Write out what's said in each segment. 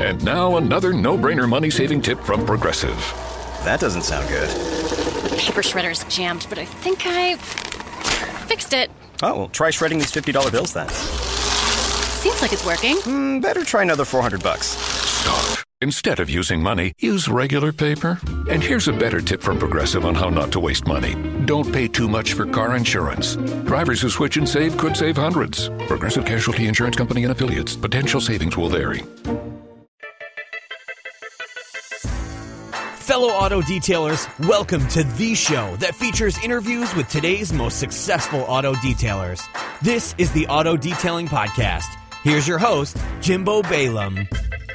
And now another no-brainer money-saving tip from Progressive. That doesn't sound good. Paper shredder's jammed, but I think I fixed it. Oh, well, try shredding these $50 bills then. Seems like it's working. Better try another $400. Stop. Instead of using money, use regular paper. And here's a better tip from Progressive on how not to waste money. Don't pay too much for car insurance. Drivers who switch and save could save hundreds. Progressive Casualty Insurance Company and Affiliates. Potential savings will vary. Fellow auto detailers, welcome to the show that features interviews with today's most successful auto detailers. This is the Auto Detailing Podcast. Here's your host, Jimbo Balaam.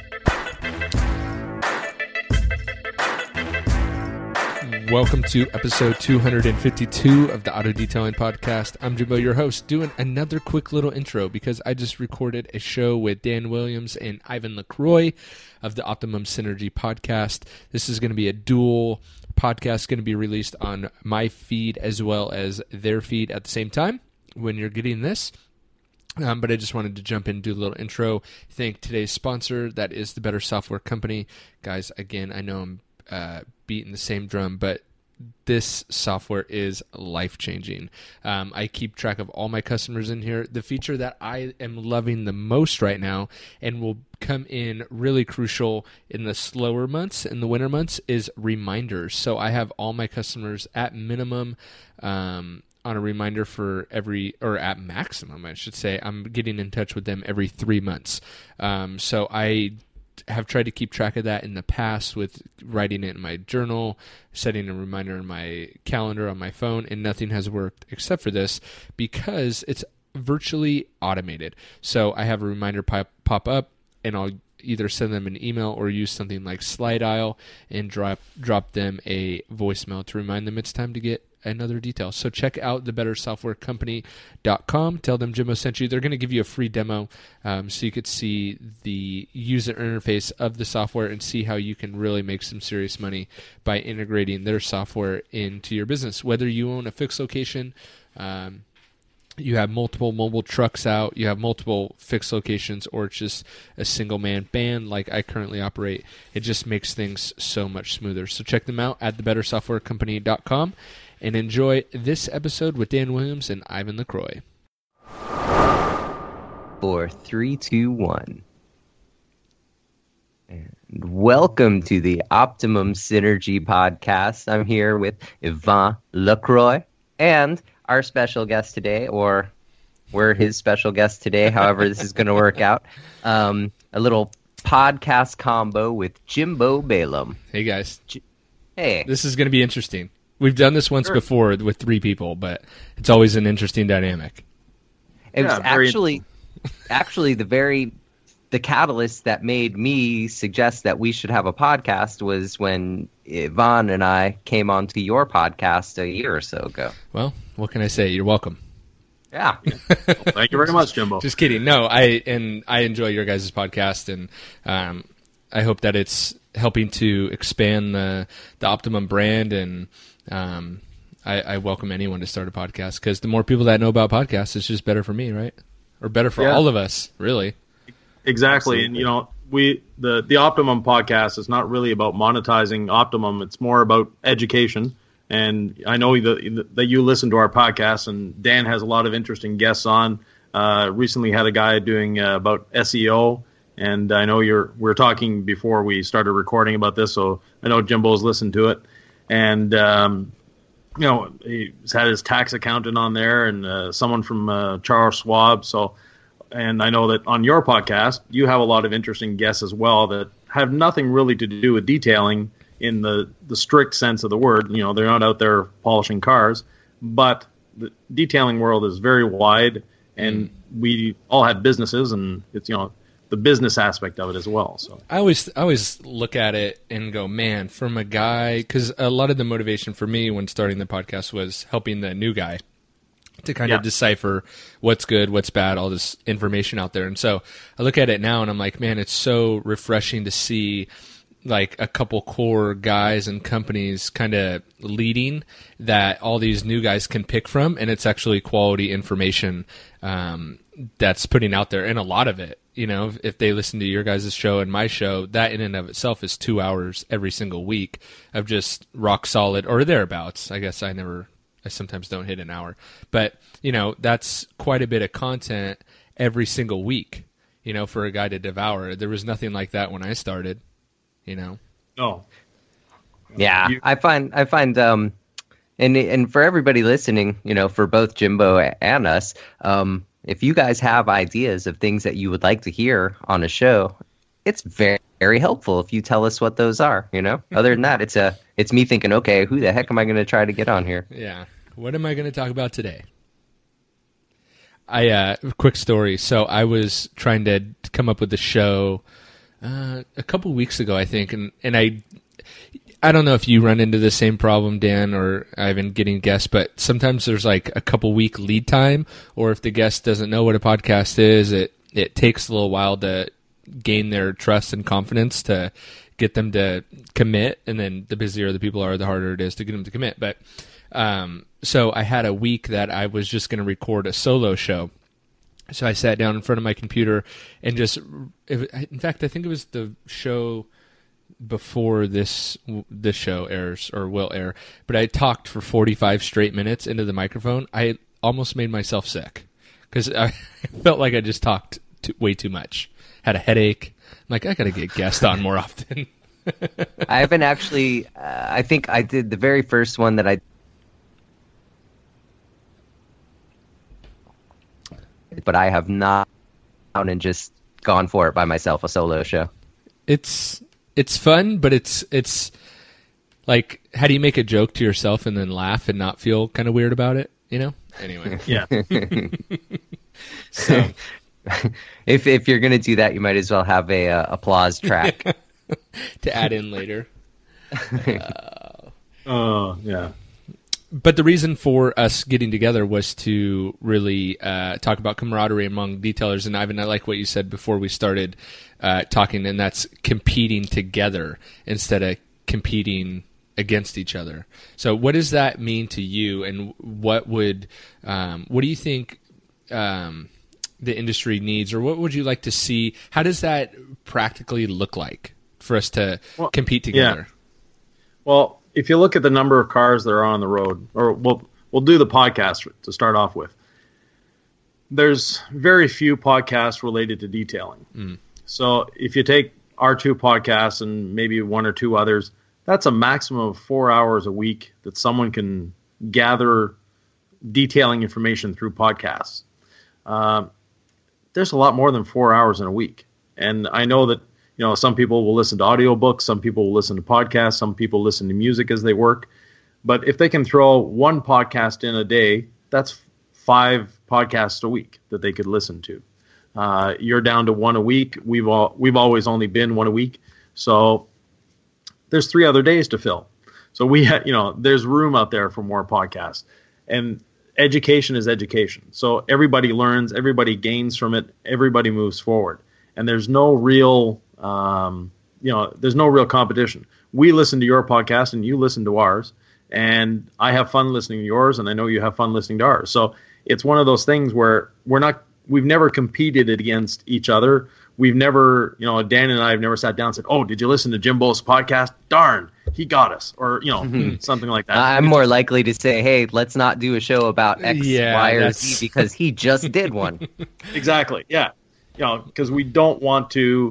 Welcome to episode 252 of the Auto Detailing Podcast. I'm Jimbo, your host, doing another quick little intro because I just recorded a show with Dan Williams and Ivan LaCroix of the Optimum Synergy Podcast. This is going to be a dual podcast, going to be released on my feed as well as their feed at the same time when you're getting this. But I just wanted to jump in and do a little intro. Thank today's sponsor, that is the Better Software Company. Guys, again, I know I'm beating the same drum, but this software is life-changing. I keep track of all my customers in here. The feature that I am loving the most right now and will come in really crucial in the slower months, in the winter months, is reminders. So I have all my customers at minimum on a reminder for or at maximum, I should say. I'm getting in touch with them every 3 months. So I have tried to keep track of that in the past with writing it in my journal, setting a reminder in my calendar on my phone, and nothing has worked except for this because it's virtually automated. So I have a reminder pop up, and I'll either send them an email or use something like Slide Dial and drop them a voicemail to remind them it's time to get another detail. So check out thebettersoftwarecompany.com. Tell them Jimbo sent you. They're going to give you a free demo so you could see the user interface of the software and see how you can really make some serious money by integrating their software into your business. Whether you own a fixed location, you have multiple mobile trucks out, you have multiple fixed locations, or it's just a single-man band like I currently operate, it just makes things so much smoother. So check them out at thebettersoftwarecompany.com and enjoy this episode with Dan Williams and Ivan LaCroix. 4, 3, 2, 1. And welcome to the Optimum Synergy Podcast. I'm here with Ivan LaCroix and our special guest today, or we're his special guest today, however this is going to work out. A little podcast combo with Jimbo Balaam. Hey, guys. Hey. This is going to be interesting. We've done this once before with 3 people, but it's always an interesting dynamic. It was actually the catalyst that made me suggest that we should have a podcast was when Ivan and I came onto your podcast a year or so ago. Well, what can I say? You're welcome. Yeah. Well, thank you very much, Jimbo. Just kidding. No, I enjoy your guys' podcast, and I hope that it's helping to expand the Optimum brand, and I welcome anyone to start a podcast, because the more people that know about podcasts, it's just better for me, right? Or better for all of us, really. Exactly. Absolutely. And, the Optimum podcast is not really about monetizing Optimum. It's more about education. And I know that you listen to our podcast, and Dan has a lot of interesting guests on. Recently had a guy doing about SEO, and I know we're talking before we started recording about this, so I know Jimbo's listened to it. And, he's had his tax accountant on there, and someone from Charles Schwab. And I know that on your podcast, you have a lot of interesting guests as well that have nothing really to do with detailing in the strict sense of the word. They're not out there polishing cars, but the detailing world is very wide, and we all have businesses, and it's, the business aspect of it as well. So I always look at it and go, man, from a guy, because a lot of the motivation for me when starting the podcast was helping the new guy to kind of decipher what's good, what's bad, all this information out there. And so I look at it now and I'm like, man, it's so refreshing to see like a couple core guys and companies kind of leading that all these new guys can pick from, and it's actually quality information that's putting out there. And a lot of it, you know, if they listen to your guys' show and my show, that in and of itself is 2 hours every single week of just rock solid or thereabouts. I guess I sometimes don't hit an hour, but you know, that's quite a bit of content every single week, you know, for a guy to devour. There was nothing like that when I started, you know? No. Yeah, I find, and for everybody listening, you know, for both Jimbo and us, if you guys have ideas of things that you would like to hear on a show, it's very, very helpful if you tell us what those are, you know? Other than that, it's me thinking, okay, who the heck am I going to try to get on here? Yeah. What am I going to talk about today? Quick story. So I was trying to come up with the show a couple weeks ago, I think, and I don't know if you run into the same problem, Dan, or Ivan, getting guests, but sometimes there's like a couple week lead time, or if the guest doesn't know what a podcast is, it takes a little while to gain their trust and confidence to get them to commit, and then the busier the people are, the harder it is to get them to commit. But so I had a week that I was just going to record a solo show. So I sat down in front of my computer and in fact, I think it was the show before this show airs or will air, but I talked for 45 straight minutes into the microphone. I almost made myself sick because I felt like I just talked way too much. Had a headache. I'm like, I got to get guests on more often. I haven't actually, I think I did the very first one that but I have not gone and just gone for it by myself, a solo show. It's fun, but it's like, how do you make a joke to yourself and then laugh and not feel kind of weird about it? You know? Anyway. Yeah. So if you're going to do that, you might as well have a applause track to add in later. Yeah. But the reason for us getting together was to really talk about camaraderie among detailers. And Ivan, I like what you said before we started talking, and that's competing together instead of competing against each other. So what does that mean to you, and what do you think the industry needs, or what would you like to see? How does that practically look like for us to compete together? Yeah. Well, if you look at the number of cars that are on the road, or we'll do the podcast to start off with, there's very few podcasts related to detailing. So if you take our two podcasts and maybe one or two others, that's a maximum of 4 hours a week that someone can gather detailing information through podcasts. There's a lot more than 4 hours in a week. And I know that, you know, some people will listen to audiobooks, some people will listen to podcasts, some people listen to music as they work. But if they can throw one podcast in a day, that's 5 podcasts a week that they could listen to. You're down to one a week. We've always only been one a week. So there's 3 other days to fill. So there's room out there for more podcasts. And education is education. So everybody learns, everybody gains from it, everybody moves forward. And there's no real there's no real competition. We listen to your podcast and you listen to ours, and I have fun listening to yours, and I know you have fun listening to ours. So it's one of those things where we've never competed against each other. We've never, Dan and I have never sat down and said, "Oh, did you listen to Jimbo's podcast? Darn, he got us," or something like that. I'm more likely to say, "Hey, let's not do a show about X, Y, or Z because he just did one." Exactly. Yeah. Because we don't want to.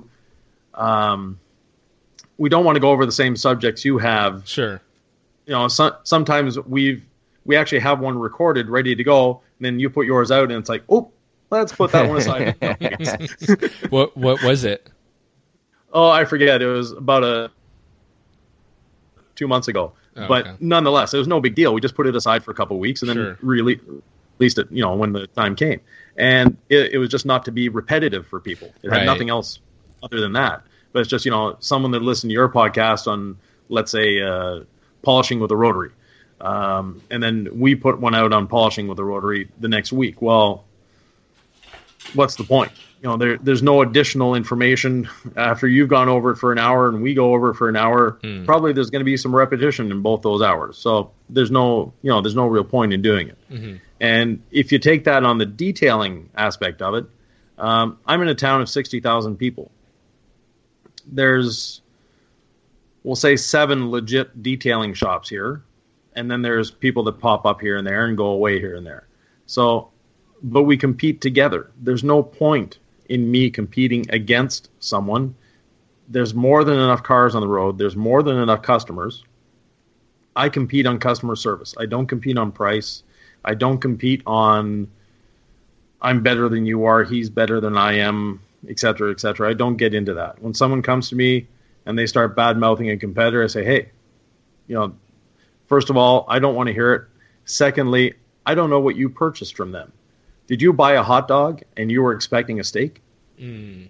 We don't want to go over the same subjects you have. Sure. Sometimes we actually have one recorded, ready to go, and then you put yours out, and it's like, oh, let's put that one aside. What was it? Oh, I forget. It was about 2 months ago. Oh, but okay. Nonetheless, it was no big deal. We just put it aside for a couple of weeks, and then released it, when the time came. And it was just not to be repetitive for people. It had nothing else other than that. But it's just, someone that listened to your podcast on, let's say, polishing with a rotary. And then we put one out on polishing with a rotary the next week. Well, what's the point? There's no additional information after you've gone over it for an hour and we go over it for an hour. Probably there's going to be some repetition in both those hours. So there's no real point in doing it. Mm-hmm. And if you take that on the detailing aspect of it, I'm in a town of 60,000 people. There's, we'll say, 7 legit detailing shops here. And then there's people that pop up here and there and go away here and there. So, but we compete together. There's no point in me competing against someone. There's more than enough cars on the road. There's more than enough customers. I compete on customer service. I don't compete on price. I don't compete on I'm better than you are, he's better than I am, et cetera, et cetera. I don't get into that. When someone comes to me and they start bad-mouthing a competitor, I say, hey, first of all, I don't want to hear it. Secondly, I don't know what you purchased from them. Did you buy a hot dog and you were expecting a steak? We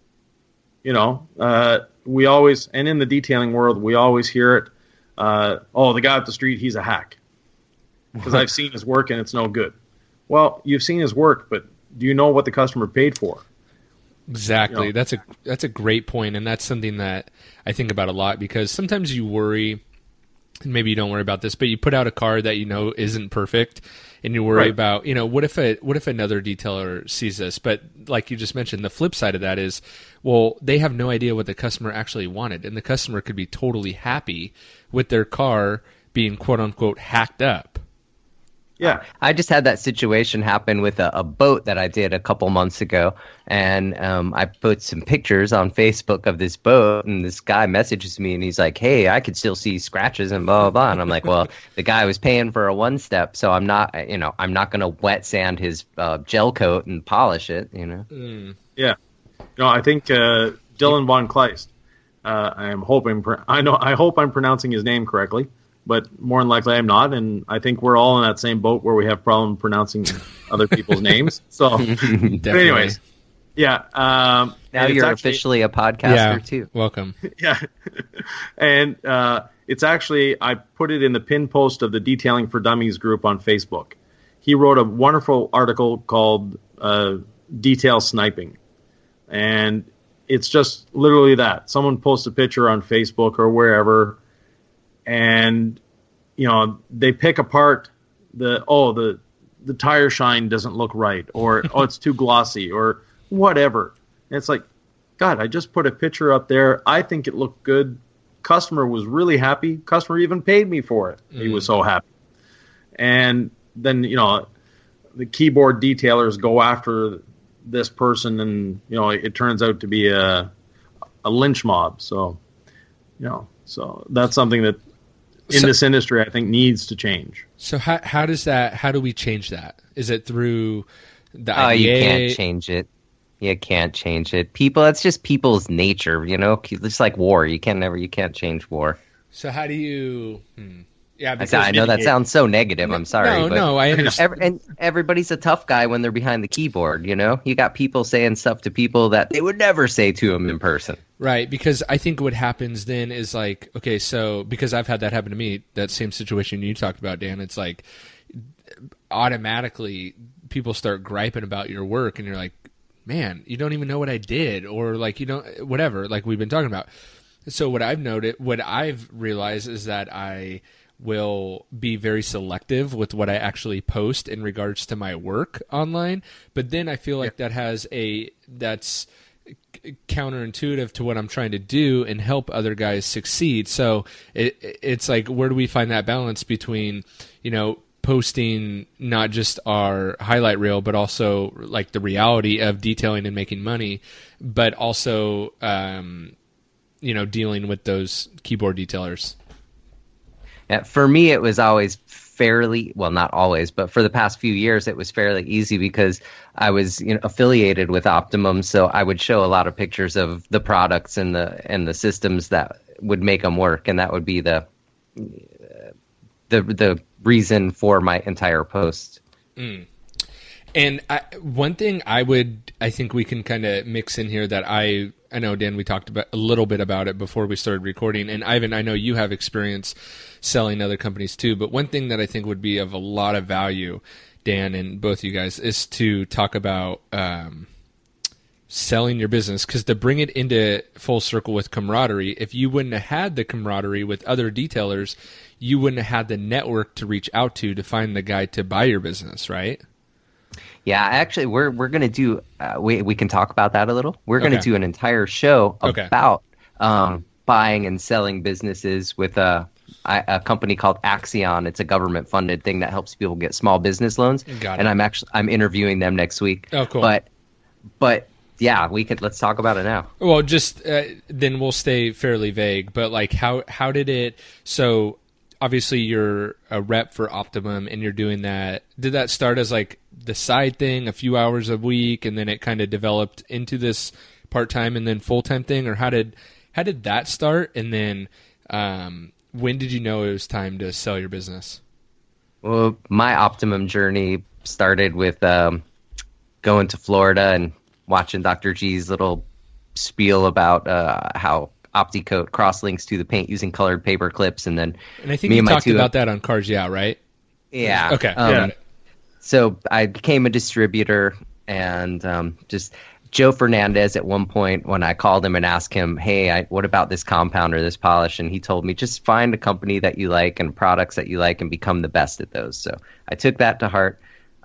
always, and in the detailing world, we always hear it, the guy up the street, he's a hack. Because I've seen his work and it's no good. Well, you've seen his work, but do you know what the customer paid for? Exactly. That's a great point, and that's something that I think about a lot, because sometimes you worry, maybe you don't worry about this, but you put out a car that isn't perfect, and you worry about, what if another detailer sees this? But like you just mentioned, the flip side of that is, well, they have no idea what the customer actually wanted, and the customer could be totally happy with their car being quote unquote hacked up. Yeah, I just had that situation happen with a boat that I did a couple months ago, and I put some pictures on Facebook of this boat, and this guy messages me, and he's like, hey, I could still see scratches and blah, blah, blah. And I'm like, well, the guy was paying for a one-step, so I'm not going to wet sand his gel coat and polish it, Yeah. I think Dylan Von Kleist, I hope I'm pronouncing his name correctly. But more than likely I'm not, and I think we're all in that same boat where we have problem pronouncing other people's names. So, but anyways, yeah. Now you're officially a podcaster too. Welcome. Yeah, and it's actually, I put it in the pin post of the Detailing for Dummies group on Facebook. He wrote a wonderful article called "Detail Sniping," and it's just literally that. Someone posts a picture on Facebook or wherever, and they pick apart the tire shine doesn't look right, or it's too glossy, or whatever. And it's like, God, I just put a picture up there. I think it looked good. Customer was really happy. Customer even paid me for it. He was so happy. And then the keyboard detailers go after this person, and it turns out to be a lynch mob. So so that's something that in this industry I think needs to change. So how do we change that? Is it through the IDA? You can't change it. You can't change it. It's just people's nature, It's like war. You can't change war. So how do you? Yeah, because I know that sounds so negative. I'm sorry. No, I understand. And everybody's a tough guy when they're behind the keyboard. You got people saying stuff to people that they would never say to them in person. Right, because I think what happens then is like, okay, so because I've had that happen to me, that same situation you talked about, Dan. It's like automatically people start griping about your work, and you're like, man, you don't even know what I did, or like whatever, like we've been talking about. So what I've realized is that I will be very selective with what I actually post in regards to my work online. But then I feel like that's counterintuitive to what I'm trying to do and help other guys succeed. So it's like, where do we find that balance between, posting not just our highlight reel, but also like the reality of detailing and making money, but also, dealing with those keyboard detailers? For me, it was always not always, but for the past few years, it was fairly easy because I was affiliated with Optimum, so I would show a lot of pictures of the products and the systems that would make them work, and that would be the reason for my entire post. And one thing I think we can kind of mix in here that I know, Dan, we talked about a little bit about it before we started recording, and Ivan, I know you have experience selling other companies too, but one thing that I think would be of a lot of value Dan, and both of you guys, is to talk about selling your business, because to bring it into full circle with camaraderie, if you wouldn't have had the camaraderie with other detailers, you wouldn't have had the network to reach out to find the guy to buy your business, right? Yeah, actually, we're going to do. We can talk about that a little. We're going to do an entire show about buying and selling businesses with a company called Axion. It's a government-funded thing that helps people get small business loans. Got it. And I'm interviewing them next week. Oh, cool. But yeah, let's talk about it now. Well, just then we'll stay fairly vague. But like, how did it? So obviously, you're a rep for Optimum, and you're doing that. Did that start as like the side thing, a few hours a week, and then it kind of developed into this part-time and then full-time thing, or how did that start? And then when did you know it was time to sell your business? Well, my Optimum journey started with going to Florida and watching Dr. G's little spiel about how OptiCoat cross-links to the paint using colored paper clips, and then I think you talked about that on Cars Yeah, right? Yeah. Okay. Got it. So I became a distributor, and just Joe Fernandez at one point, when I called him and asked him, hey, what about this compound or this polish? And he told me, just find a company that you like and products that you like and become the best at those. So I took that to heart.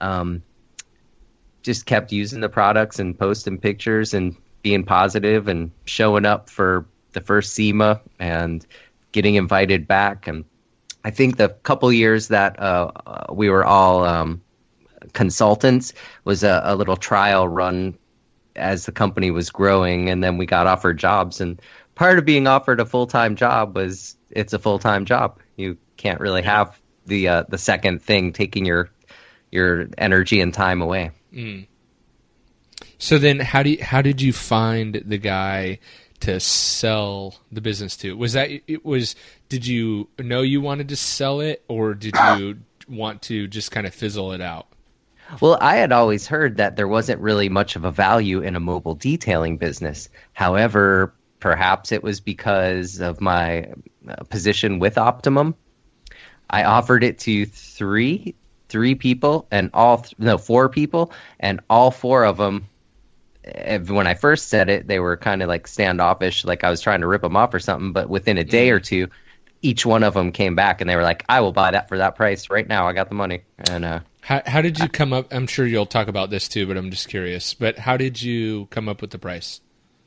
Just kept using the products and posting pictures and being positive and showing up for the first SEMA and getting invited back. And I think the couple years that we were all consultants was a little trial run as the company was growing, and then we got offered jobs. And part of being offered a full-time job was it's a full-time job. You can't really have the second thing taking your energy and time away. Mm. So then how did you find the guy to sell the business to? Did you know you wanted to sell it, or did you want to just kind of fizzle it out? Well, I had always heard that there wasn't really much of a value in a mobile detailing business. However, perhaps it was because of my position with Optimum. I offered it to three people, and four people, and all four of them, when I first said it, they were kind of like standoffish, like I was trying to rip them off or something. But within a day or two, each one of them came back and they were like, I will buy that for that price right now. I got the money. And how did you come up? I'm sure you'll talk about this too, but I'm just curious. But how did you come up with the price?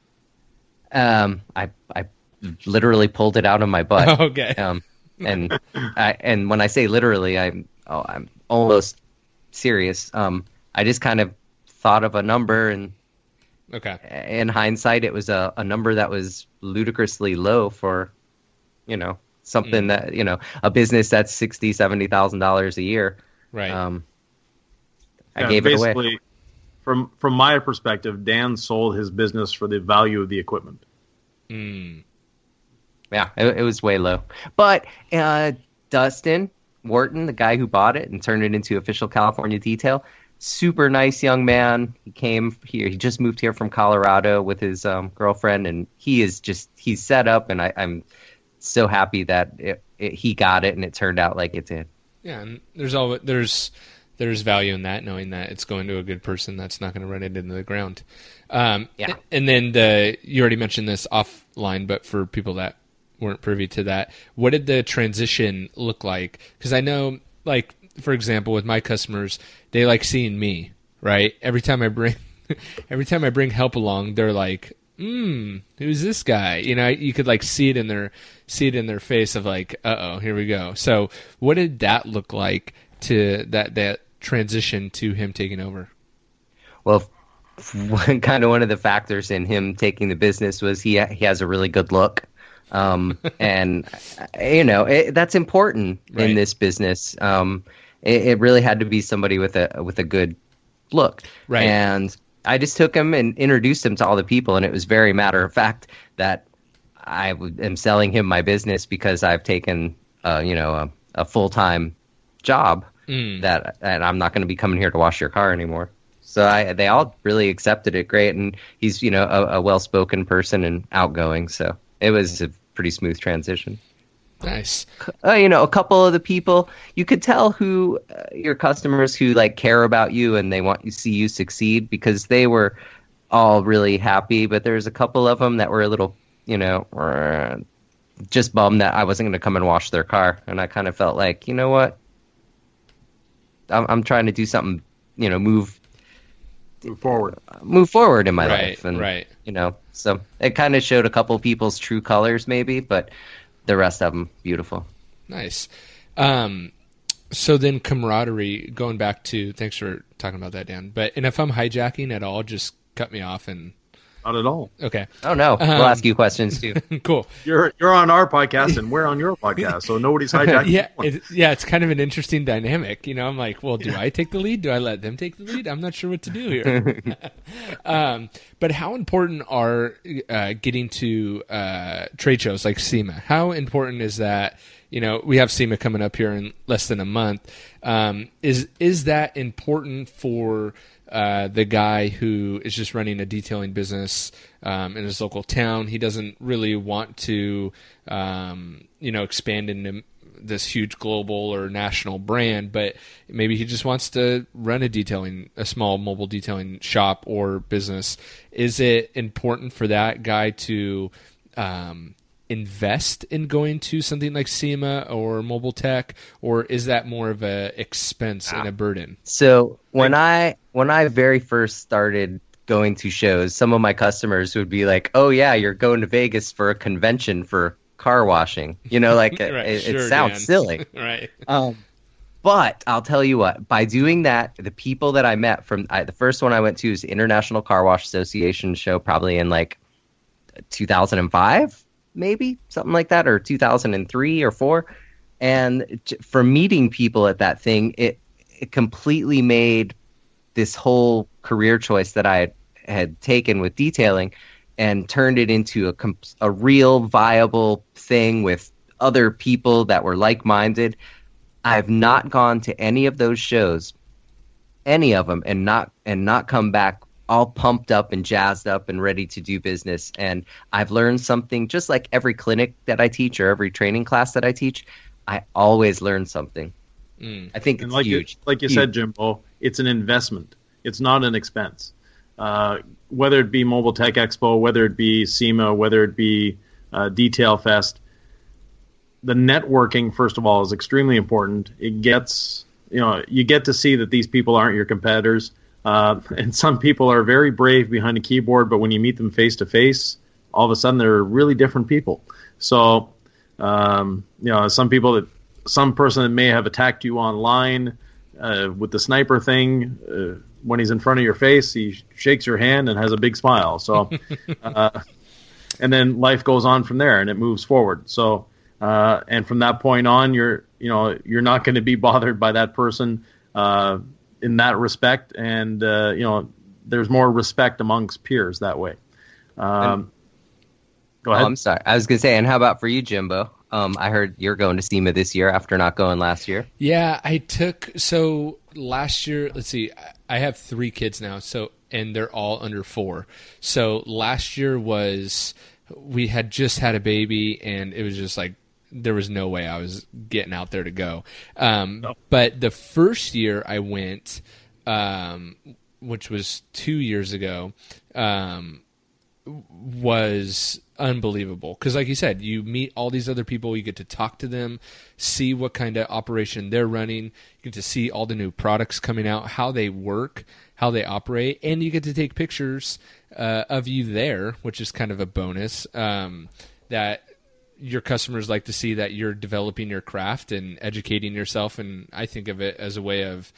I literally pulled it out of my butt. Okay. And when I say literally, I'm almost serious. I just kind of thought of a number, and in hindsight, it was a number that was ludicrously low for, something that, a business that's $60,000-$70,000 a year. Right. I gave it away. From my perspective, Dan sold his business for the value of the equipment. Mm. Yeah, it was way low. But Dustin Wharton, the guy who bought it and turned it into Official California Detail, super nice young man. He came here. He just moved here from Colorado with his girlfriend, and he's set up. And I'm so happy that he got it and it turned out like it did. Yeah, and there's value in that, knowing that it's going to a good person that's not going to run it into the ground. And then you already mentioned this offline, but for people that weren't privy to that, what did the transition look like? Because I know, like, for example, with my customers, they like seeing me, right? Every time I bring help along, they're like, who's this guy? You could like see it in their face of like, uh-oh, here we go. So what did that look like to that transition to him taking over? Well, kind of one of the factors in him taking the business was he has a really good look. And that's important in this business. It really had to be somebody with a good look. Right. And I just took him and introduced him to all the people, and it was very matter of fact that I am selling him my business because I've taken a full-time job that, and I'm not going to be coming here to wash your car anymore. So they all really accepted it great, and he's a well-spoken person and outgoing, so it was a pretty smooth transition. Nice. A couple of the people, you could tell who your customers who like care about you and they want to see you succeed, because they were all really happy. But there's a couple of them that were a little, just bummed that I wasn't going to come and wash their car. And I kind of felt like, you know what? I'm trying to do something, move forward in my life. And, so it kind of showed a couple people's true colors maybe, but the rest of them, beautiful. Nice. So then camaraderie, going back to, thanks for talking about that, Dan. And if I'm hijacking at all, just cut me off and... Not at all. Okay. Oh, no. We'll ask you questions, too. Cool. You're on our podcast, and we're on your podcast, so nobody's hijacking. It's kind of an interesting dynamic. I'm like, well, do I take the lead? Do I let them take the lead? I'm not sure what to do here. But how important are getting to trade shows like SEMA? How important is that? We have SEMA coming up here in less than a month. Is that important for the guy who is just running a detailing business in his local town? He doesn't really want to, expand into this huge global or national brand, but maybe he just wants to run a small mobile detailing shop or business. Is it important for that guy to invest in going to something like SEMA or Mobile Tech, or is that more of a expense and a burden? So when I very first started going to shows, some of my customers would be like, "Oh yeah, you're going to Vegas for a convention for car washing." Right, it sounds Dan. Silly. Right. But I'll tell you what, by doing that, the people that I met the first one I went to was the International Car Wash Association show, probably in like 2005. Maybe something like that, or 2003 or 4. And for meeting people at that thing, it completely made this whole career choice that I had taken with detailing and turned it into a real viable thing with other people that were like-minded. I've not gone to any of those shows, any of them, and not come back all pumped up and jazzed up and ready to do business. And I've learned something, just like every clinic that I teach or every training class that I teach, I always learn something. I think it's huge. Like you said, Jimbo, it's an investment. It's not an expense. Whether it be Mobile Tech Expo, whether it be SEMA, whether it be Detail Fest, the networking, first of all, is extremely important. It gets, you get to see that these people aren't your competitors. And some people are very brave behind a keyboard, but when you meet them face to face, all of a sudden they're really different people. So, some person that may have attacked you online with the sniper thing, when he's in front of your face, he shakes your hand and has a big smile. So, and then life goes on from there and it moves forward. So, and from that point on, you're not going to be bothered by that person, in that respect, and there's more respect amongst peers that way. Go ahead. I'm sorry. I was going to say, and how about for you, Jimbo? I heard you're going to SEMA this year after not going last year. Yeah, so last year, let's see, I have 3 kids now, and they're all under 4. So last year we had just had a baby, and it was just like, there was no way I was getting out there to go. No. But the first year I went, which was 2 years ago, was unbelievable. Because like you said, you meet all these other people, you get to talk to them, see what kind of operation they're running, you get to see all the new products coming out, how they work, how they operate, and you get to take pictures of you there, which is kind of a bonus, that your customers like to see that you're developing your craft and educating yourself. And I think of it as a way of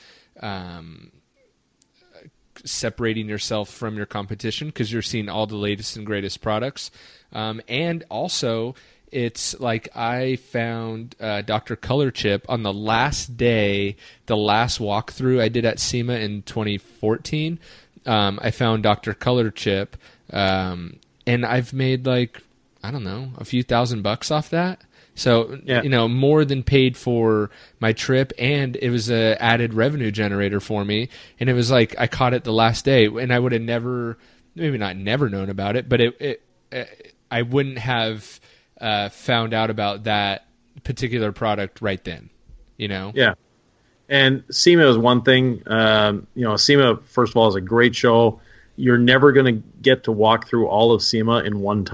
separating yourself from your competition, because you're seeing all the latest and greatest products. And also, it's like I found Dr. Color Chip on the last day, the last walkthrough I did at SEMA in 2014. I found Dr. Color Chip, and I've made I don't know, a few $1,000 off that. So, more than paid for my trip, and it was a added revenue generator for me. And it was like I caught it the last day, and I would have never known about it, but I wouldn't have found out about that particular product right then, you know? Yeah. And SEMA is one thing. SEMA, first of all, is a great show. You're never going to get to walk through all of SEMA in one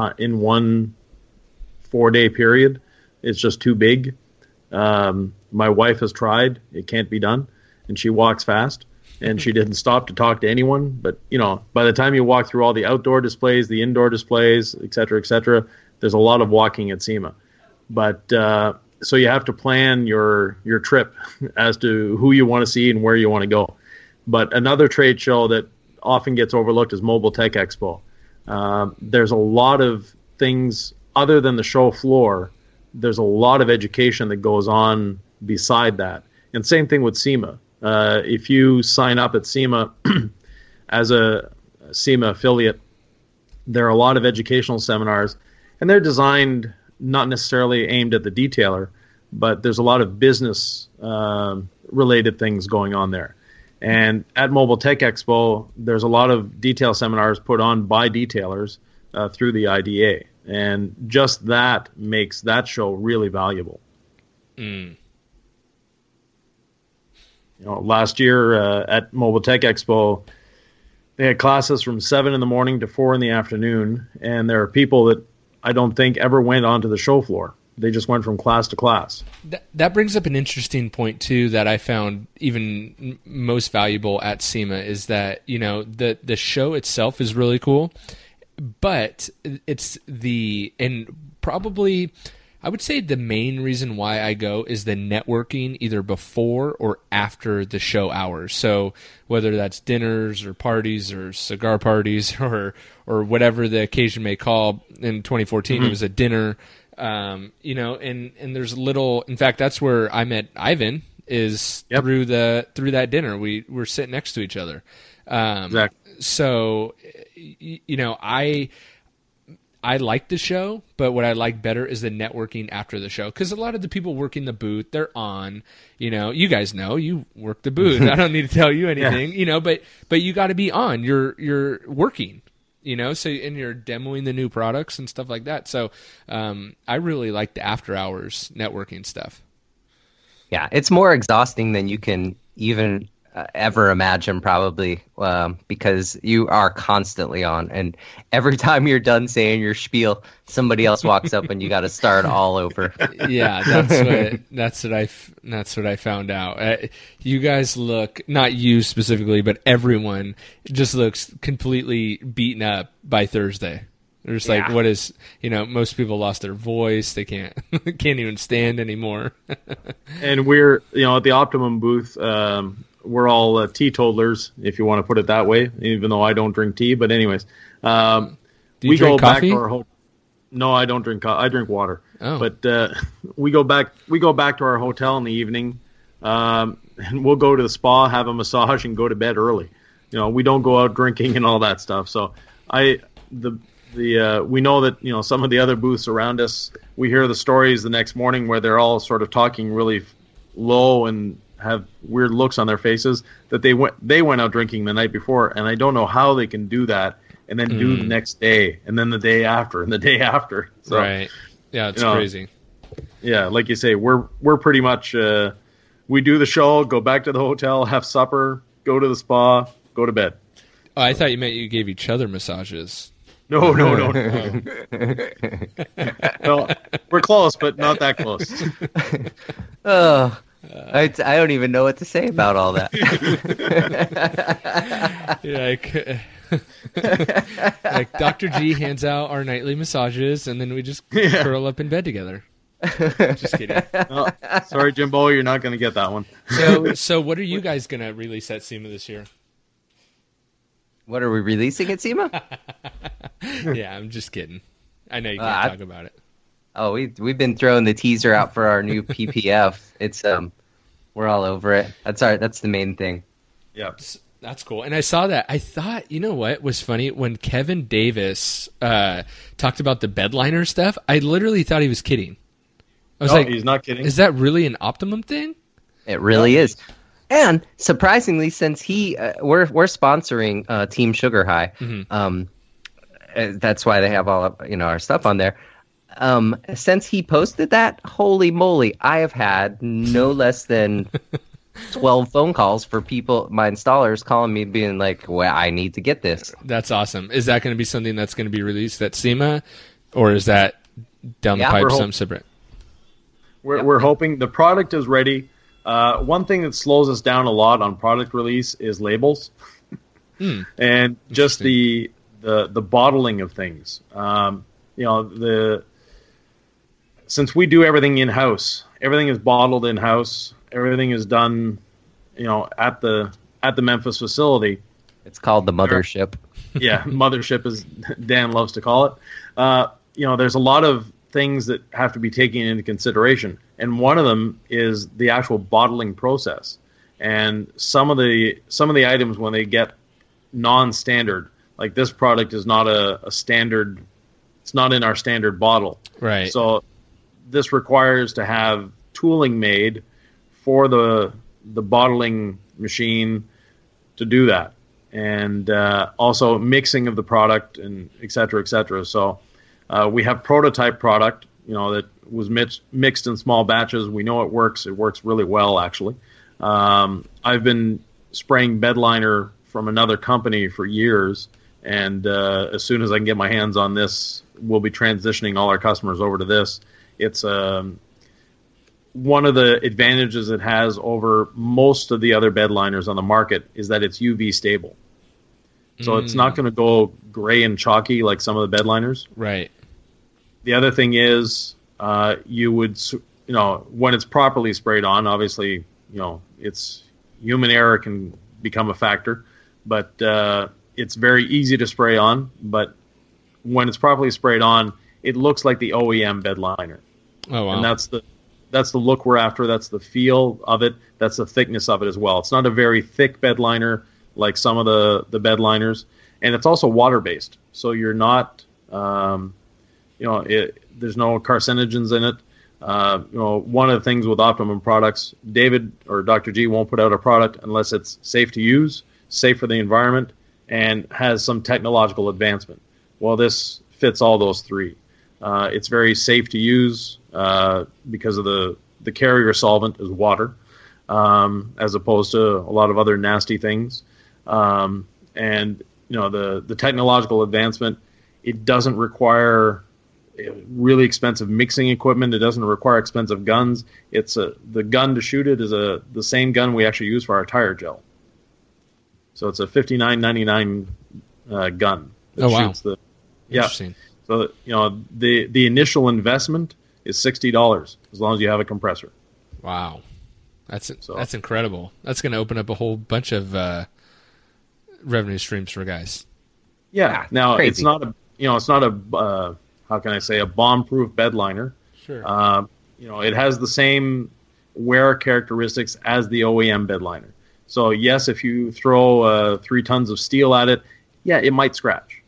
4-day period. It's just too big. My wife has tried. It can't be done. And she walks fast. And she didn't stop to talk to anyone. But, by the time you walk through all the outdoor displays, the indoor displays, et cetera, there's a lot of walking at SEMA. But so you have to plan your trip as to who you want to see and where you want to go. But another trade show that often gets overlooked is Mobile Tech Expo. There's a lot of things other than the show floor. There's a lot of education that goes on beside that. And same thing with SEMA. If you sign up at SEMA as a SEMA affiliate, there are a lot of educational seminars, and they're designed not necessarily aimed at the detailer, but there's a lot of business related things going on there. And at Mobile Tech Expo, there's a lot of detail seminars put on by detailers through the IDA, and just that makes that show really valuable. Last year at Mobile Tech Expo, they had classes from 7 in the morning to 4 in the afternoon, and there are people that I don't think ever went onto the show floor. They just went from class to class. That brings up an interesting point, too, that I found even most valuable at SEMA is that, the show itself is really cool, but probably I would say the main reason why I go is the networking either before or after the show hours. So whether that's dinners or parties or cigar parties or whatever the occasion may call. In 2014, It was a dinner, and there's little. In fact, that's where I met Ivan is through that dinner. We were sitting next to each other. Exactly. So, I like the show, but what I like better is the networking after the show. Because a lot of the people working the booth, they're on, you guys know, you work the booth. I don't need to tell you anything, but you got to be on. You're working, so, and you're demoing the new products and stuff like that. So I really like the after hours networking stuff. Yeah, it's more exhausting than you can even ever imagine, probably, because you are constantly on, and every time you're done saying your spiel, somebody else walks up and you got to start all over. Yeah, that's what I found out. You guys look, not you specifically, but everyone just looks completely beaten up by Thursday. They're just like, what is, most people lost their voice. They can't even stand anymore. And we're, at the Optimum booth, we're all teetotalers, if you want to put it that way, even though I don't drink tea. But anyways, Do you drink coffee? Back to our hotel. No, I don't drink coffee. I drink water. Oh. But we go back to our hotel in the evening, and we'll go to the spa, have a massage, and go to bed early. We don't go out drinking and all that stuff. So we know that some of the other booths around us, we hear the stories the next morning where they're all sort of talking really low and have weird looks on their faces that they went out drinking the night before, and I don't know how they can do that and then do the next day and then the day after and the day after. So, right. Yeah, it's crazy. Yeah, like you say, we're pretty much we do the show, go back to the hotel, have supper, go to the spa, go to bed. Oh, I thought you meant you gave each other massages. No. No, we're close, but not that close. Oh. I don't even know what to say about all that. Like Dr. G hands out our nightly massages, and then we just curl up in bed together. Just kidding. Oh, sorry, Jimbo, you're not going to get that one. So what are you guys going to release at SEMA this year? What are we releasing at SEMA? Yeah, I'm just kidding. I know you can't talk about it. Oh, we've been throwing the teaser out for our new PPF. It's we're all over it. That's the main thing. Yeah, that's cool. And I saw that. I thought, you know what was funny when Kevin Davis talked about the bedliner stuff. I literally thought he was kidding. I was like, he's not kidding. Is that really an Optimum thing? It really is. And surprisingly, since we're sponsoring Team Sugar High, that's why they have all of, our stuff on there. Since he posted that, holy moly, I have had no less than 12 phone calls for people, my installers calling me being like, well, I need to get this. That's awesome. Is that going to be something that's going to be released at SEMA, or is that down the pipe some separate? We're hoping the product is ready. One thing that slows us down a lot on product release is labels and just the bottling of things. Since we do everything in-house, everything is bottled in-house. Everything is done, at the Memphis facility. It's called the mothership. Yeah, mothership, as Dan loves to call it. There's a lot of things that have to be taken into consideration, and one of them is the actual bottling process. And some of the items, when they get non-standard, like this product is not a standard. It's not in our standard bottle. Right. So this requires to have tooling made for the bottling machine to do that, and also mixing of the product, and et cetera, et cetera. So we have prototype product, that was mixed in small batches. We know it works. It works really well, actually. I've been spraying bedliner from another company for years, and as soon as I can get my hands on this, we'll be transitioning all our customers over to this. It's one of the advantages it has over most of the other bed liners on the market is that it's UV stable. So it's not going to go gray and chalky like some of the bed liners. Right. The other thing is you would, when it's properly sprayed on, obviously, it's human error can become a factor, but it's very easy to spray on. But when it's properly sprayed on, it looks like the OEM bed liner. Oh, wow. And that's the look we're after. That's the feel of it. That's the thickness of it as well. It's not a very thick bed liner like some of the bed liners, and it's also water based. So you're not, there's no carcinogens in it. One of the things with Optimum products, David or Dr. G won't put out a product unless it's safe to use, safe for the environment, and has some technological advancement. Well, this fits all those three. It's very safe to use because of the carrier solvent is water, as opposed to a lot of other nasty things. And the technological advancement, it doesn't require really expensive mixing equipment. It doesn't require expensive guns. It's the gun to shoot it is the same gun we actually use for our tire gel. So it's a $59.99 gun. Oh, wow. Interesting. So the initial investment is $60 as long as you have a compressor. Wow, that's incredible. That's going to open up a whole bunch of revenue streams for guys. Yeah. Now crazy. It's not a how can I say, a bomb-proof bed liner. Sure. It has the same wear characteristics as the OEM bed liner. So yes, if you throw 3 tons of steel at it, yeah, it might scratch.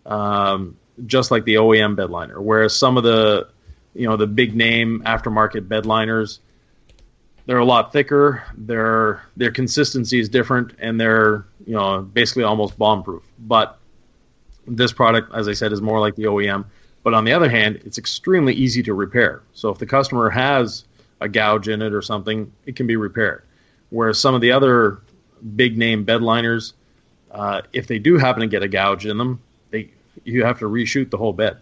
Just like the OEM bed liner. Whereas some of the big name aftermarket bed liners, they're a lot thicker. Their consistency is different, and they're basically almost bomb-proof. But this product, as I said, is more like the OEM. But on the other hand, it's extremely easy to repair. So if the customer has a gouge in it or something, it can be repaired. Whereas some of the other big name bed liners, if they do happen to get a gouge in them, you have to reshoot the whole bed.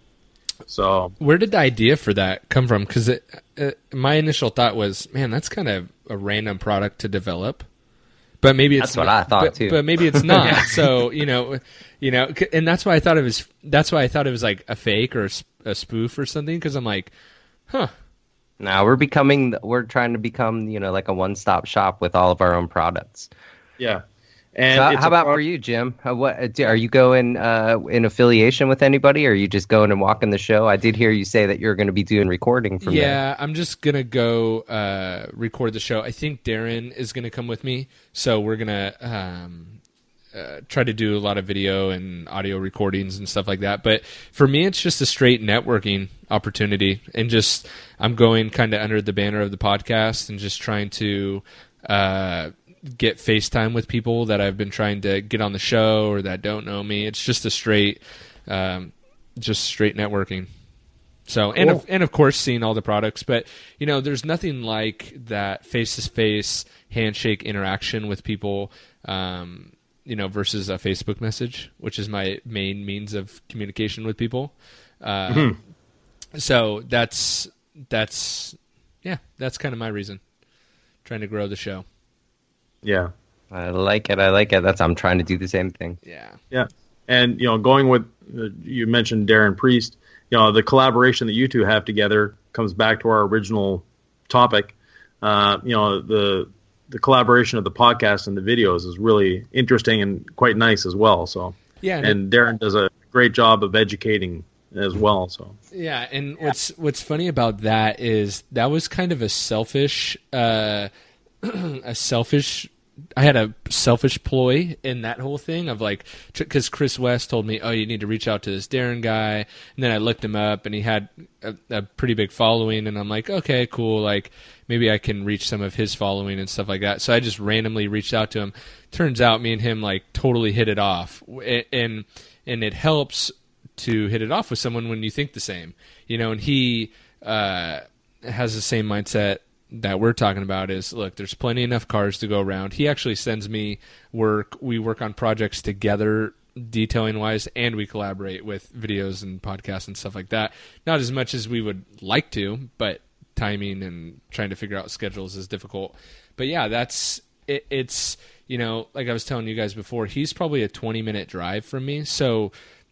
So where did the idea for that come from? Because my initial thought was, man, that's kind of a random product to develop. But maybe it's that's what I thought too. But maybe it's not. So and that's why I thought it was. That's why I thought it was like a fake or a spoof or something. Because I'm like, huh. Now we're trying to become like a one-stop shop with all of our own products. Yeah. And so how about for you, Jim? What are you going in affiliation with anybody, or are you just going and walking the show? I did hear you say that you're going to be doing recording from there. Yeah, I'm just going to go record the show. I think Darren is going to come with me, so we're going to try to do a lot of video and audio recordings and stuff like that. But for me, it's just a straight networking opportunity, and just I'm going kind of under the banner of the podcast and just trying to get FaceTime with people that I've been trying to get on the show or that don't know me. It's just a straight networking. So, and of course, seeing all the products, but there's nothing like that face-to-face handshake interaction with people, versus a Facebook message, which is my main means of communication with people. So that's kind of my reason, trying to grow the show. Yeah. I like it. I'm trying to do the same thing. Yeah. And, going with, you mentioned Darren Priest, the collaboration that you two have together comes back to our original topic. The collaboration of the podcast and the videos is really interesting and quite nice as well. So, and Darren does a great job of educating as well. So, yeah. And what's funny about that is that was kind of a selfish I had a selfish ploy in that whole thing of because Chris West told me, oh, you need to reach out to this Darren guy. And then I looked him up and he had a pretty big following. And I'm like, okay, cool. Maybe I can reach some of his following and stuff like that. So I just randomly reached out to him. Turns out me and him totally hit it off. And it helps to hit it off with someone when you think the same, and he has the same mindset that we're talking about is, look, there's plenty enough cars to go around. He actually sends me work. We work on projects together, detailing wise, and we collaborate with videos and podcasts and stuff like that. Not as much as we would like to, but timing and trying to figure out schedules is difficult. But yeah, that's it. It's, like I was telling you guys before, he's probably a 20-minute drive from me. So,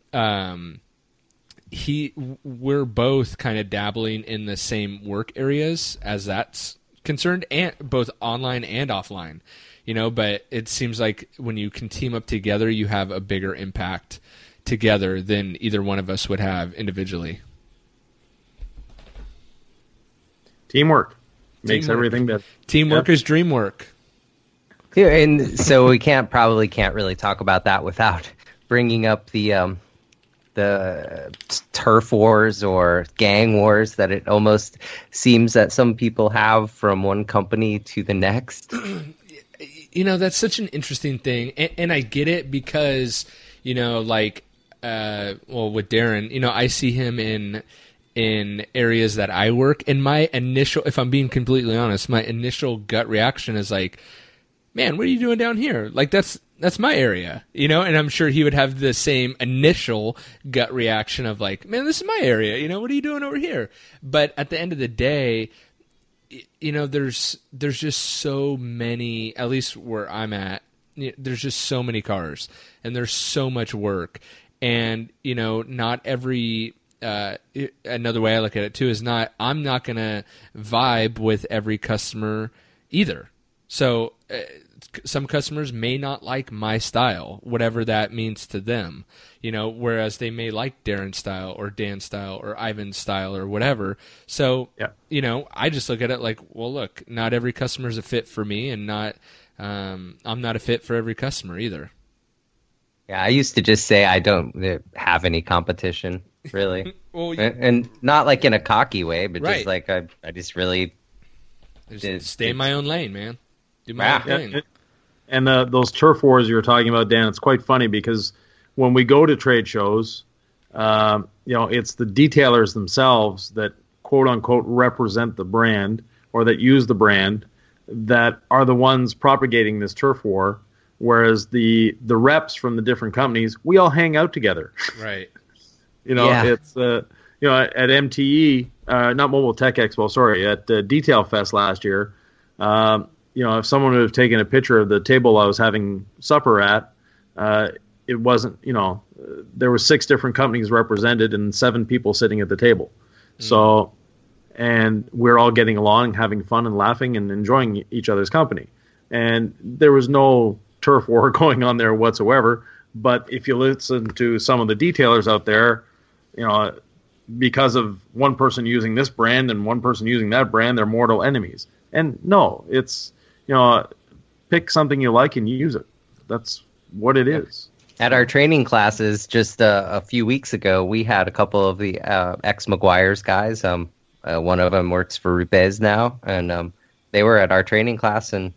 we're both kind of dabbling in the same work areas as that's concerned, and both online and offline, but it seems like when you can team up together, you have a bigger impact together than either one of us would have individually. Teamwork makes everything better. Teamwork is dream work. Yeah, and so we can't really talk about that without bringing up the turf wars or gang wars that it almost seems that some people have from one company to the next. That's such an interesting thing. And I get it because, with Darren, I see him in areas that I work. And my initial, if I'm being completely honest, my initial gut reaction is man, what are you doing down here? That's my area, and I'm sure he would have the same initial gut reaction of man, this is my area, what are you doing over here? But at the end of the day, there's just so many, at least where I'm at, there's just so many cars and there's so much work. And, not every, another way I look at it too is I'm not going to vibe with every customer either. So some customers may not like my style, whatever that means to them, whereas they may like Darren's style or Dan's style or Ivan's style or whatever. So, I just look at it well, look, not every customer is a fit for me, and I'm not a fit for every customer either. Yeah, I used to just say I don't have any competition, really. Well, and not in a cocky way, but right. just I just really stay in my own lane, man. Do my own thing. And those turf wars you were talking about, Dan, it's quite funny because when we go to trade shows, it's the detailers themselves that quote unquote represent the brand or that use the brand that are the ones propagating this turf war, whereas the reps from the different companies, we all hang out together. Right. It's at MTE, not Mobile Tech Expo, sorry, at Detail Fest last year. If someone would have taken a picture of the table I was having supper at, it wasn't, there were 6 different companies represented and 7 people sitting at the table. Mm. So, and we're all getting along, having fun and laughing and enjoying each other's company. And there was no turf war going on there whatsoever. But if you listen to some of the detailers out there, because of one person using this brand and one person using that brand, they're mortal enemies. And no, it's, pick something you like and use it. That's what it is. At our training classes just a few weeks ago, we had a couple of the ex-McGuire's guys. One of them works for Rupes now, and they were at our training class, and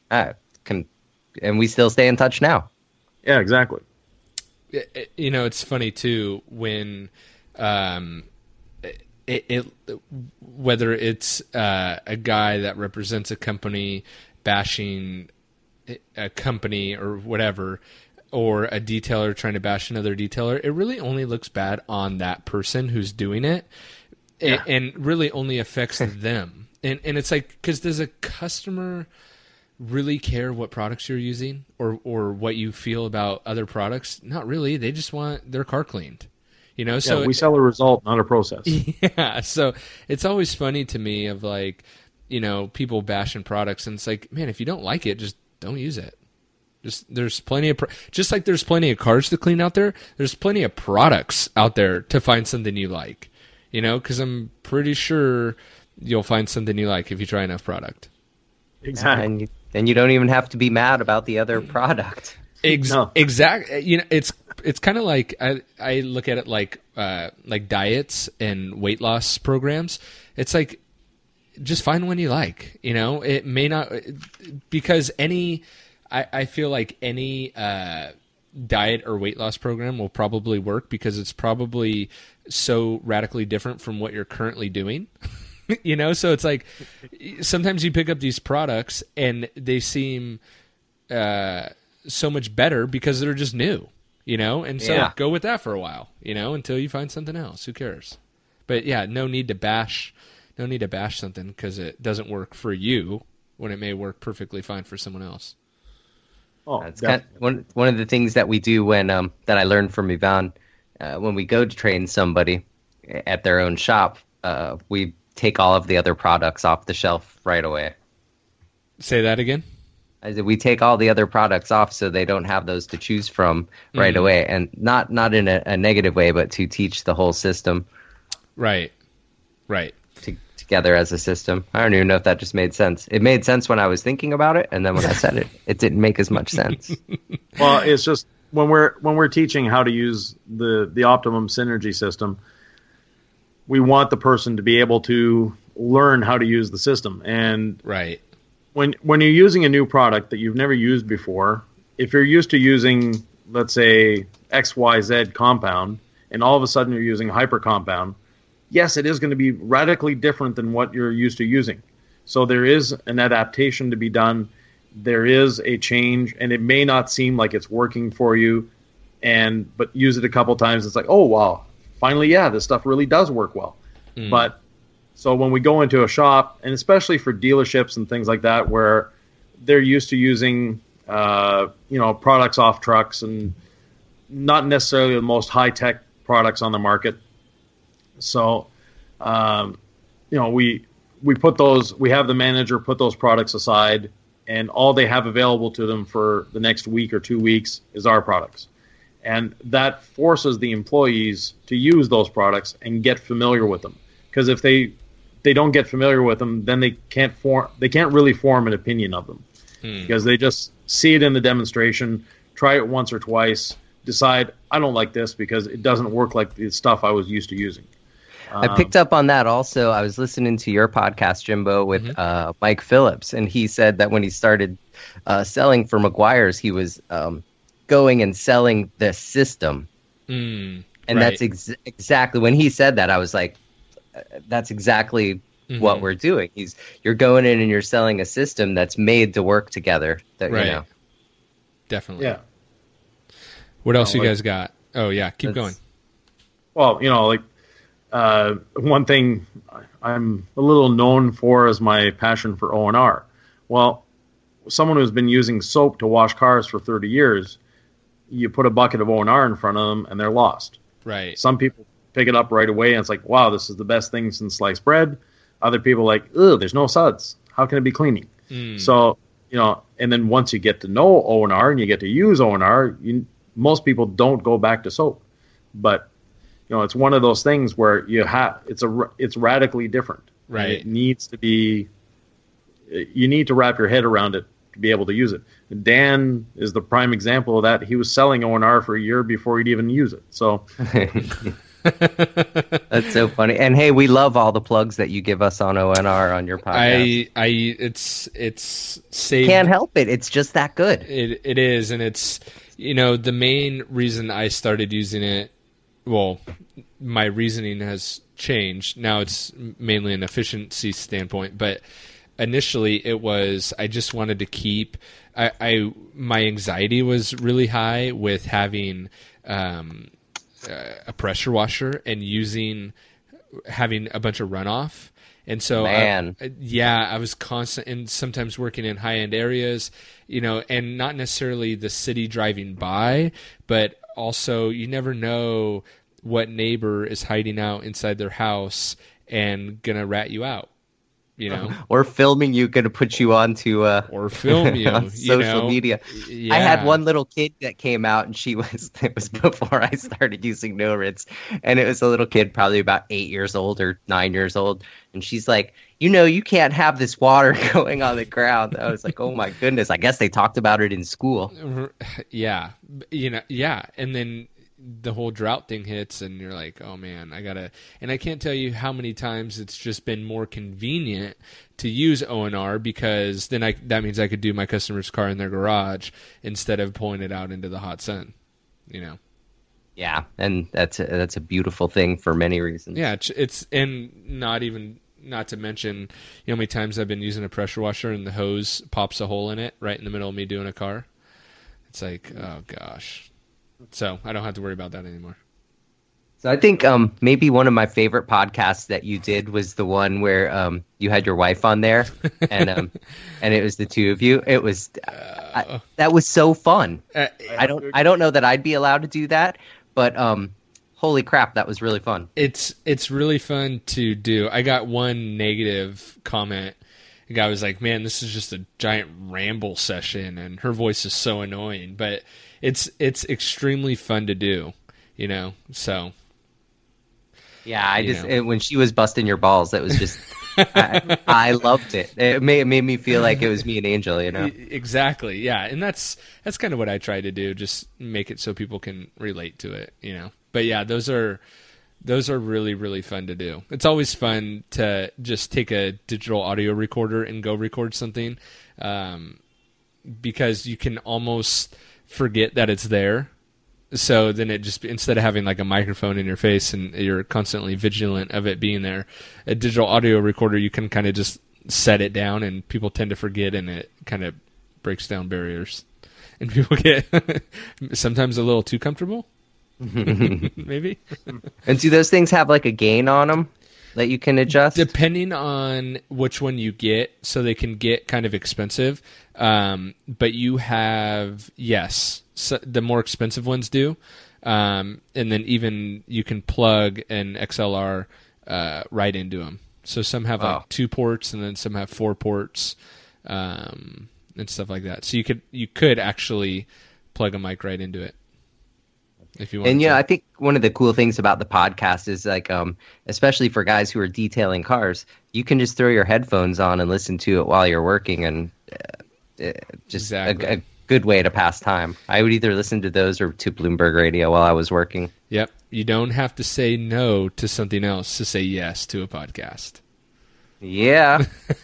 we still stay in touch now. Yeah, exactly. It's funny too when whether it's a guy that represents a company bashing a company or whatever, or a detailer trying to bash another detailer, it really only looks bad on that person who's doing it, and really only affects them. And it's like, because does a customer really care what products you're using or what you feel about other products? Not really. They just want their car cleaned. So we sell a result, not a process. Yeah. So it's always funny to me of like, people bashing products, and it's like, man, if you don't like it, just don't use it. There's plenty of, just like there's plenty of cars to clean out there, there's plenty of products out there to find something you like, because I'm pretty sure you'll find something you like if you try enough product. Exactly. And you don't even have to be mad about the other product. No. Exactly. It's kind of like, I look at it like diets and weight loss programs. It's like, just find one you like. It may not, because I feel like any diet or weight loss program will probably work, because it's probably so radically different from what you're currently doing. So it's like, sometimes you pick up these products and they seem so much better because they're just new, and so go with that for a while, until you find something else. Who cares? But yeah, no need to bash something because it doesn't work for you when it may work perfectly fine for someone else. Oh, that's kind of one of the things that we do when that I learned from Ivan, when we go to train somebody at their own shop, we take all of the other products off the shelf right away. Say that again? I said we take all the other products off so they don't have those to choose from right away, and not in a negative way, but to teach the whole system. Right. Together as a system. I don't even know if that just made sense. It made sense when I was thinking about it, and then when I said it, it didn't make as much sense. Well, it's just when we're teaching how to use the optimum synergy system, we want the person to be able to learn how to use the system. And when you're using a new product that you've never used before, if you're used to using, let's say, XYZ compound, and all of a sudden you're using hyper compound, yes, it is going to be radically different than what you're used to using. So there is an adaptation to be done. There is a change, and it may not seem like it's working for you, but use it a couple times, it's like, oh, wow, finally, this stuff really does work well. But so when we go into a shop, and especially for dealerships and things like that, where they're used to using products off trucks and not necessarily the most high-tech products on the market. So, we put we have the manager put those products aside, and all they have available to them for the next week or 2 weeks is our products. And that forces the employees to use those products and get familiar with them. Because if they don't get familiar with them, then they can't really form an opinion of them. Because they just see it in the demonstration, try it once or twice, decide, I don't like this because it doesn't work like the stuff I was used to using. I picked up on that also. I was listening to your podcast, Jimbo, with Mike Phillips, and he said that when he started selling for Meguiar's, he was going and selling the system. And that's exactly, when he said that, I was like, that's exactly what we're doing. You're going in and you're selling a system that's made to work together. Definitely. Yeah. What else you guys got? Oh, yeah, keep going. Well, one thing I'm a little known for is my passion for O&R. Well, someone who's been using soap to wash cars for 30 years, you put a bucket of O&R in front of them and they're lost. Right. Some people pick it up right away and it's like, wow, this is the best thing since sliced bread. Other people are like, ugh, there's no suds. How can it be cleaning? So, and then once you get to know O&R and you get to use O&R, most people don't go back to soap. But it's one of those things where it's radically different. Right. It needs to be. You need to wrap your head around it to be able to use it. Dan is the prime example of that. He was selling O&R for a year before he'd even use it. So that's so funny. And hey, we love all the plugs that you give us on O&R on your podcast. It's saved. Can't help it. It's just that good. It is, and it's the main reason I started using it my reasoning has changed. Now it's mainly an efficiency standpoint, but initially it was, I just wanted to keep, my anxiety was really high with having a pressure washer and having a bunch of runoff. And so, I was constant and sometimes working in high-end areas, and not necessarily the city driving by, but also you never know what neighbor is hiding out inside their house and going to rat you out. Or filming you, going to put you onto or film you on social media. Yeah. I had one little kid that came out, and it was before I started using No-Rinse, and it was a little kid, probably about 8 years old or 9 years old, and she's like, you can't have this water going on the ground. I was like, oh my goodness, I guess they talked about it in school. Yeah, and then the whole drought thing hits and you're like, oh man, and I can't tell you how many times it's just been more convenient to use ONR, because then that means I could do my customer's car in their garage instead of pulling it out into the hot sun, Yeah, and that's a beautiful thing for many reasons. Yeah, it's and not to mention, how many times I've been using a pressure washer and the hose pops a hole in it right in the middle of me doing a car. It's like, oh gosh. So I don't have to worry about that anymore. So I think maybe one of my favorite podcasts that you did was the one where you had your wife on there, and it was the two of you. It was that was so fun. I don't know that I'd be allowed to do that, but holy crap, that was really fun. It's really fun to do. I got one negative comment. The guy was like, "Man, this is just a giant ramble session, and her voice is so annoying." But it's extremely fun to do, So yeah, when she was busting your balls, that was just I loved it. It made me feel like it was me and Angel, Exactly, yeah, and that's kind of what I try to do, just make it so people can relate to it, But yeah, those are really, really fun to do. It's always fun to just take a digital audio recorder and go record something, because you can almost forget that it's there. So then it just, instead of having like a microphone in your face and you're constantly vigilant of it being there, a digital audio recorder, you can kind of just set it down and people tend to forget, and it kind of breaks down barriers. And people get sometimes a little too comfortable. Maybe. And do those things have like a gain on them that you can adjust? Depending on which one you get, so they can get kind of expensive. But you have, yes, so the more expensive ones do. And then even you can plug an XLR right into them. So some have like 2 ports, and then some have 4 ports, and stuff like that. So you could actually plug a mic right into it. If you want. And I think one of the cool things about the podcast is like, especially for guys who are detailing cars, you can just throw your headphones on and listen to it while you're working, and just a good way to pass time. I would either listen to those or to Bloomberg Radio while I was working. Yep, you don't have to say no to something else to say yes to a podcast. Yeah.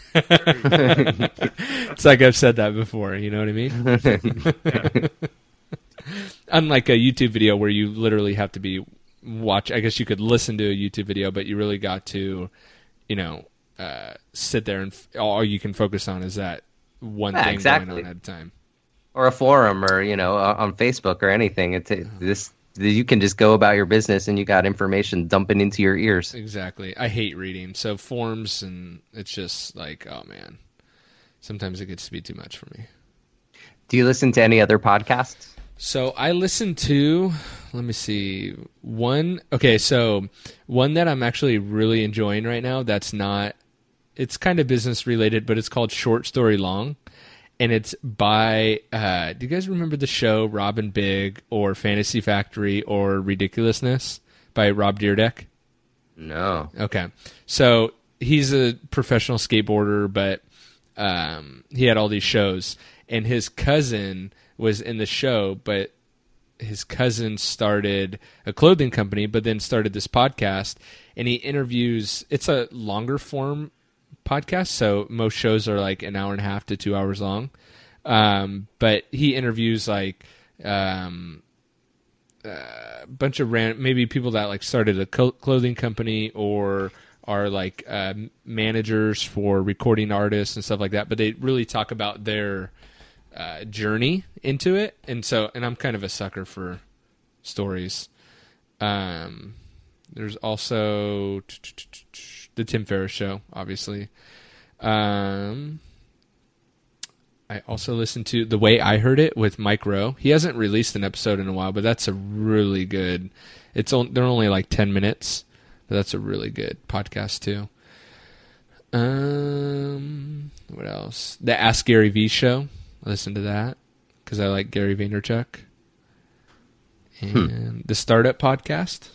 It's like I've said that before. You know what I mean? Yeah. Unlike a YouTube video where you literally have to be watch. I guess you could listen to a YouTube video, but you really got to, sit there and all you can focus on is that one thing going on at a time. Or a forum, or on Facebook or anything. You can just go about your business and you got information dumping into your ears. Exactly. I hate reading. So forums, and it's just like, oh man, sometimes it gets to be too much for me. Do you listen to any other podcasts? So I listen to, let me see, one that I'm actually really enjoying right now it's kind of business related, but it's called Short Story Long. And it's by, do you guys remember the show Robin Big or Fantasy Factory or Ridiculousness by Rob Dyrdek? No. Okay. So he's a professional skateboarder, but he had all these shows. And his cousin was in the show, but his cousin started a clothing company, but then started this podcast. And he interviews, it's a longer form podcast, so most shows are like an hour and a half to 2 hours long, but he interviews like bunch of maybe people that like started a clothing company or are like managers for recording artists and stuff like that, but they really talk about their journey into it. And I'm kind of a sucker for stories. There's also the Tim Ferriss Show, obviously. I also listened to The Way I Heard It with Mike Rowe. He hasn't released an episode in a while, but that's a really good. They're only like 10 minutes, but that's a really good podcast too. What else? The Ask Gary V Show. I listened to that because I like Gary Vaynerchuk. And the Startup Podcast.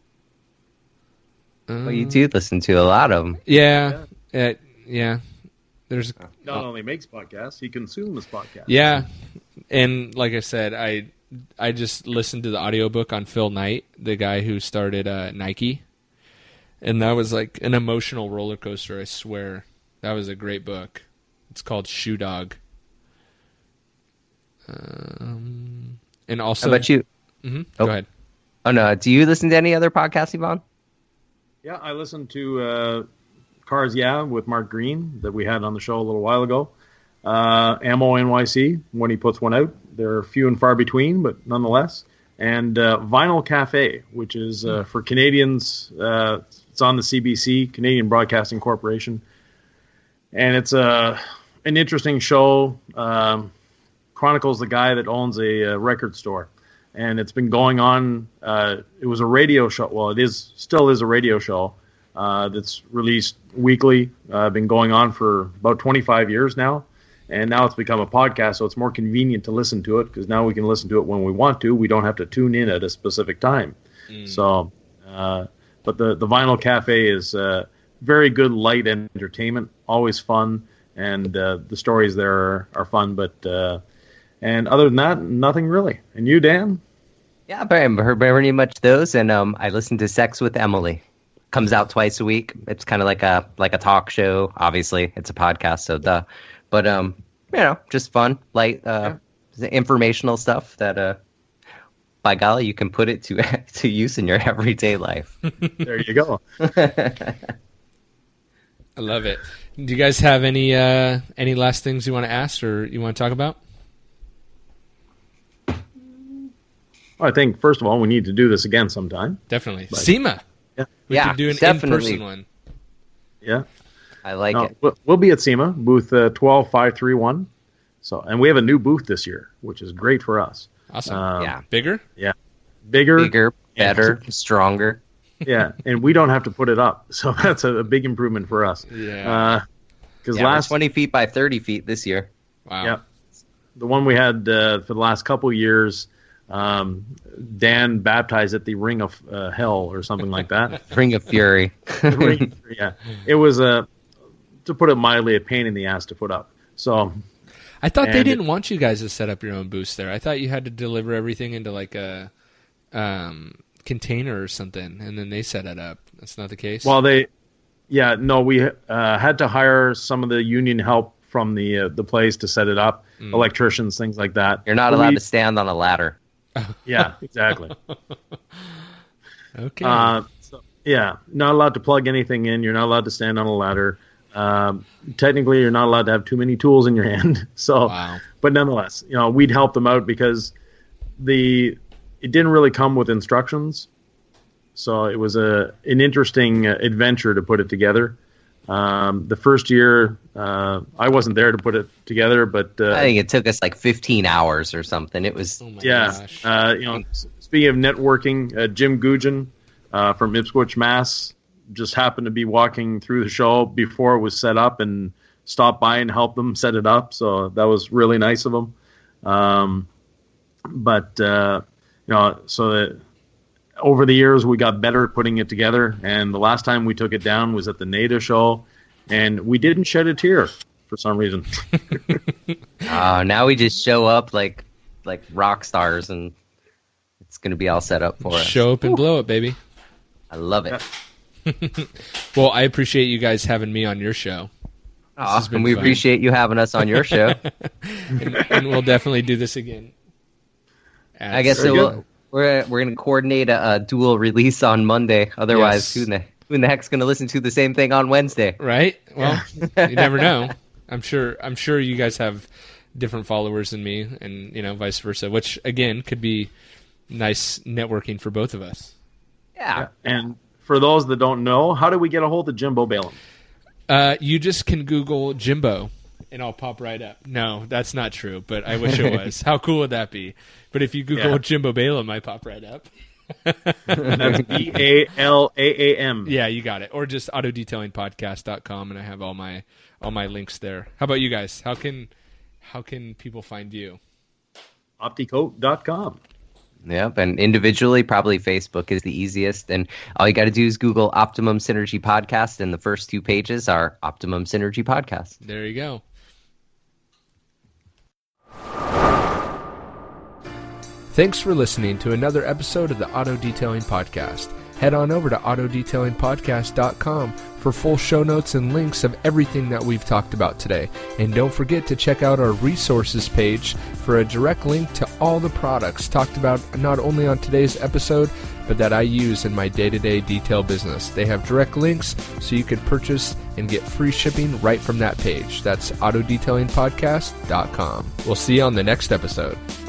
Well, you do listen to a lot of them. Yeah. Yeah. There's not only makes podcasts, he consumes podcasts. Yeah. And like I said, I just listened to the audiobook on Phil Knight, the guy who started Nike. And that was like an emotional roller coaster, I swear. That was a great book. It's called Shoe Dog. And also... How about you? Mm-hmm. Go ahead. Oh, no. Do you listen to any other podcasts, Yvonne? Yeah, I listened to Cars Yeah with Mark Green that we had on the show a little while ago. Ammo NYC, when he puts one out. They're few and far between, but nonetheless. And Vinyl Cafe, which is for Canadians. It's on the CBC, Canadian Broadcasting Corporation. And it's an interesting show. Chronicles the guy that owns a record store. And it's been going on. It was a radio show. Well, it still is a radio show that's released weekly. Been going on for about 25 years now. And now it's become a podcast, so it's more convenient to listen to it because now we can listen to it when we want to. We don't have to tune in at a specific time. So, but the Vinyl Cafe is very good light entertainment, always fun, and the stories there are fun. But and other than that, nothing really. And you, Dan? Yeah, very much those. And I listen to Sex with Emily. Comes out twice a week. It's kind of like a talk show. Obviously, it's a podcast, so duh. But just fun, light, informational stuff that, by golly, you can put it to use in your everyday life. There you go. I love it. Do you guys have any last things you want to ask or you want to talk about? Well, I think first of all we need to do this again sometime. Definitely, SEMA. Yeah, we can do an in-person one. Yeah. I like it. We'll be at SEMA, booth 12531. So, and we have a new booth this year, which is great for us. Awesome. Bigger? Yeah. Bigger, better, stronger. Yeah, and we don't have to put it up. So that's a big improvement for us. Yeah. Because we're 20 feet by 30 feet this year. Wow. Yeah. The one we had for the last couple of years, Dan baptized it the Ring of Hell or something like that. Ring of Fury. Yeah. It was to put it mildly, a pain in the ass to put up. So, I thought they didn't want you guys to set up your own booths there. I thought you had to deliver everything into like a container or something, and then they set it up. That's not the case? Well, we had to hire some of the union help from the place to set it up, electricians, things like that. You're not allowed to stand on a ladder. Yeah, exactly. Okay. Not allowed to plug anything in. You're not allowed to stand on a ladder. Technically, you're not allowed to have too many tools in your hand. So, wow. But nonetheless, we'd help them out because it didn't really come with instructions. So it was an interesting adventure to put it together. The first year, I wasn't there to put it together, but I think it took us like 15 hours or something. It was gosh. Speaking of networking, Jim Guggen from Ipswich, Mass, just happened to be walking through the show before it was set up and stopped by and helped them set it up. So that was really nice of him. So that over the years we got better at putting it together. And the last time we took it down was at the NADA show, and we didn't shed a tear for some reason. Now we just show up like rock stars, and it's going to be all set up for us. Show up and blow it, baby. I love it. Well, I appreciate you guys having me on your show. And we appreciate you having us on your show. and we'll definitely do this again. I guess so. We're gonna coordinate a dual release on Monday. Otherwise, Yes. who in the heck's gonna listen to the same thing on Wednesday? Right? Well, you never know. I'm sure you guys have different followers than me, and vice versa, which again could be nice networking for both of us. Yeah. And for those that don't know, how do we get a hold of Jimbo Balaam? You just can Google Jimbo, and I'll pop right up. No, that's not true, but I wish it was. How cool would that be? But if you Google Jimbo Balaam, I pop right up. That's Balaam. Yeah, you got it. Or just autodetailingpodcast.com, and I have all my links there. How about you guys? How can people find you? Opticoat.com. Yep, and individually, probably Facebook is the easiest. And all you got to do is Google Optimum Synergy Podcast, and the first 2 pages are Optimum Synergy Podcast. There you go. Thanks for listening to another episode of the Auto Detailing Podcast. Head on over to autodetailingpodcast.com for full show notes and links of everything that we've talked about today. And don't forget to check out our resources page for a direct link to all the products talked about not only on today's episode, but that I use in my day-to-day detail business. They have direct links so you can purchase and get free shipping right from that page. That's autodetailingpodcast.com. We'll see you on the next episode.